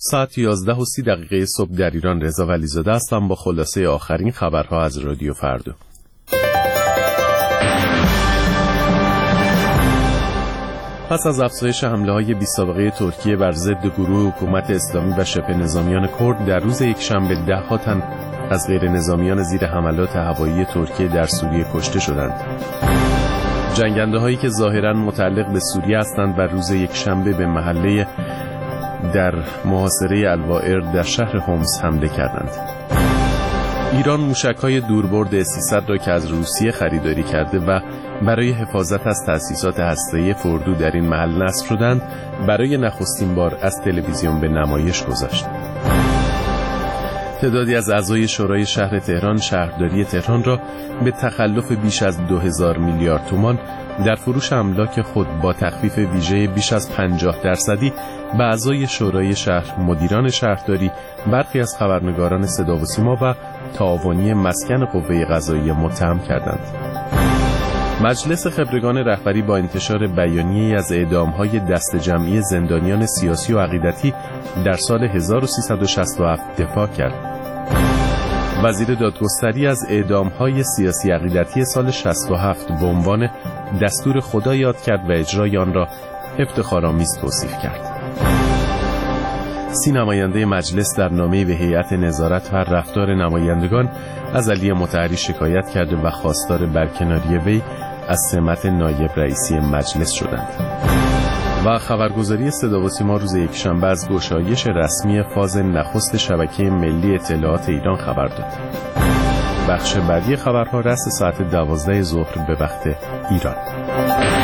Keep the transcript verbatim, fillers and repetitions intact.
ساعت یازده و سی دقیقه صبح در ایران. رضا ولیزاده هستم با خلاصه آخرین خبرها از رادیو فردا. پس از افزایش حمله‌های بی‌سابقه ترکیه بر ضد گروه حکومت اسلامی و شبه نظامیان کرد، در روز یکشنبه ده‌ها تن از غیر نظامیان زیر حملات هوایی ترکیه در سوریه کشته شدند. جنگنده‌هایی که ظاهراً متعلق به سوریه هستند و روز یکشنبه به محله در محاصره الوائر در شهر حمص حمله کردند. ایران موشک‌های دوربرد اس سیصد را که از روسیه خریداری کرده و برای حفاظت از تأسیسات هسته‌ای فردو در این محل نصب شدند، برای نخستین بار از تلویزیون به نمایش گذاشت. تعدادی از اعضای شورای شهر تهران شهرداری تهران را به تخلف بیش از دو هزار میلیارد تومان در فروش املاک خود با تخفیف ویژه بیش از پنجاه درصدی به اعضای شورای شهر، مدیران شهرداری، برخی از خبرنگاران صدا و سیما و تعاونی مسکن قوه قضاییه متهم کردند. مجلس خبرگان رهبری با انتشار بیانیه‌ای از اعدام‌های دست جمعی زندانیان سیاسی و عقیدتی در سال هزار و سیصد و شصت و هفت دفاع کرد. وزیر دادگستری از اعدام‌های سیاسی عقیدتی سال شصت و هفت به عنوان دستور خدا یاد کرد و اجرای آن را افتخارآمیز توصیف کرد. سی نماینده مجلس در نامه‌ای به هیئت نظارت و رفتار نمایندگان از علی مطهری شکایت کرده و خواستار برکناری وی از سمت نایب رئیسی مجلس شدند. و خبرگزاری صدا و سیما روز یکشنبه از گشایش رسمی فاز نخست شبکه ملی اطلاعات ایران خبر داد. بخش بعدی خبرها رأس ساعت دوازده ظهر به وقت ایران.